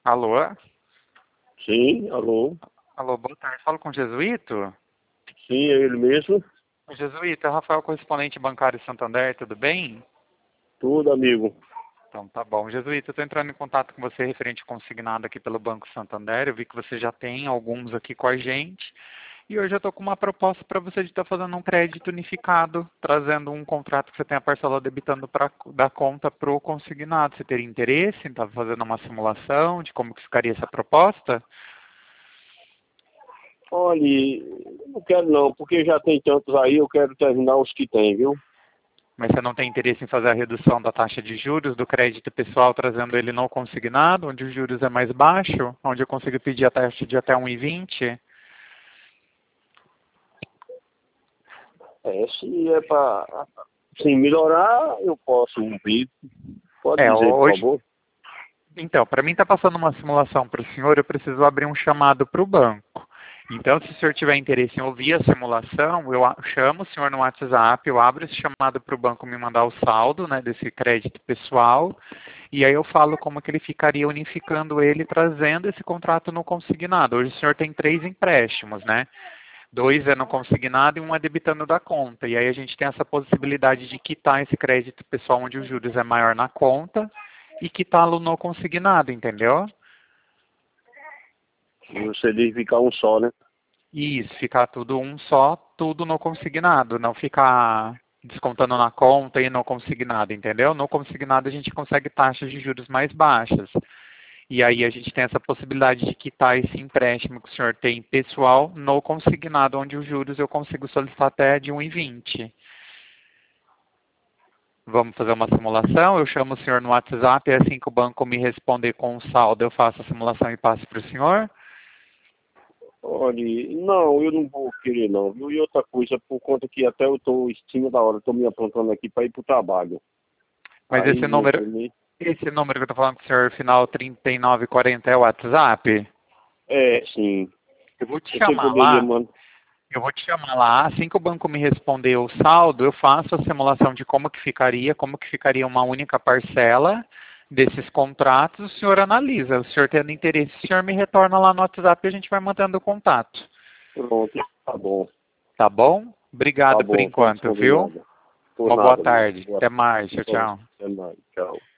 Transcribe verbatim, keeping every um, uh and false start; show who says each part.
Speaker 1: Alô?
Speaker 2: Sim, alô?
Speaker 1: Alô, boa tarde. Falo com o Jesuíto?
Speaker 2: Sim, é ele mesmo.
Speaker 1: Jesuíto, é Rafael, correspondente bancário Santander, tudo bem?
Speaker 2: Tudo, amigo.
Speaker 1: Então tá bom. Jesuíto, eu estou entrando em contato com você referente consignado aqui pelo Banco Santander. Eu vi que você já tem alguns aqui com a gente. E hoje eu estou com uma proposta para você de estar fazendo um crédito unificado, trazendo um contrato que você tem a parcela debitando pra, da conta para o consignado. Você teria interesse em estar fazendo uma simulação de como que ficaria essa proposta?
Speaker 2: Olha, não quero não, porque já tem tantos aí, eu quero terminar os que tem, viu?
Speaker 1: Mas você não tem interesse em fazer a redução da taxa de juros do crédito pessoal, trazendo ele não consignado, onde os juros é mais baixo, onde eu consigo pedir a taxa de até um vírgula vinte?
Speaker 2: É, se é para sim, melhorar, eu posso ouvir. Pode
Speaker 1: É,
Speaker 2: dizer, por
Speaker 1: hoje...
Speaker 2: favor.
Speaker 1: Então, para mim está passando uma simulação para o senhor, eu preciso abrir um chamado para o banco. Então, se o senhor tiver interesse em ouvir a simulação, eu a- chamo o senhor no WhatsApp, eu abro esse chamado para o banco me mandar o saldo, né, desse crédito pessoal, e aí eu falo como que ele ficaria unificando ele, trazendo esse contrato no consignado. Hoje o senhor tem três empréstimos, né? Dois é no consignado e um é debitando da conta. E aí a gente tem essa possibilidade de quitar esse crédito pessoal onde os juros é maior na conta e quitá-lo no consignado, entendeu?
Speaker 2: E você diz ficar um só, né?
Speaker 1: Isso, ficar tudo um só, tudo no consignado, não ficar descontando na conta e no consignado, entendeu? No consignado a gente consegue taxas de juros mais baixas. E aí a gente tem essa possibilidade de quitar esse empréstimo que o senhor tem pessoal no consignado, onde os juros eu consigo solicitar até de um vírgula vinte. Vamos fazer uma simulação? Eu chamo o senhor no WhatsApp e assim que o banco me responder com o saldo, eu faço a simulação e passo para o senhor?
Speaker 2: Olha, não, eu não vou querer não, viu? E outra coisa, por conta que até eu estou em cima da hora, estou me aprontando aqui para ir para o trabalho.
Speaker 1: Mas
Speaker 2: Aí
Speaker 1: esse
Speaker 2: não
Speaker 1: número,
Speaker 2: tem nem...
Speaker 1: esse número que eu estou falando com o senhor, final trinta e nove quarenta, é o WhatsApp?
Speaker 2: É, sim.
Speaker 1: Eu vou te
Speaker 2: Você
Speaker 1: chamar
Speaker 2: poderia
Speaker 1: lá.
Speaker 2: mandar...
Speaker 1: Eu vou te chamar lá, assim que o banco me responder o saldo, eu faço a simulação de como que ficaria, como que ficaria uma única parcela desses contratos, o senhor analisa. O senhor tendo interesse, o senhor me retorna lá no WhatsApp e a gente vai mantendo o contato.
Speaker 2: Pronto, tá bom.
Speaker 1: Tá bom?
Speaker 2: Tá
Speaker 1: Obrigado por
Speaker 2: bom, estamos
Speaker 1: enquanto, viu?
Speaker 2: combinados. Por
Speaker 1: Uma boa
Speaker 2: nada, amigo.
Speaker 1: tarde.
Speaker 2: Boa
Speaker 1: Até mais. Tchau,
Speaker 2: tarde.
Speaker 1: tchau.
Speaker 2: Até mais. Tchau.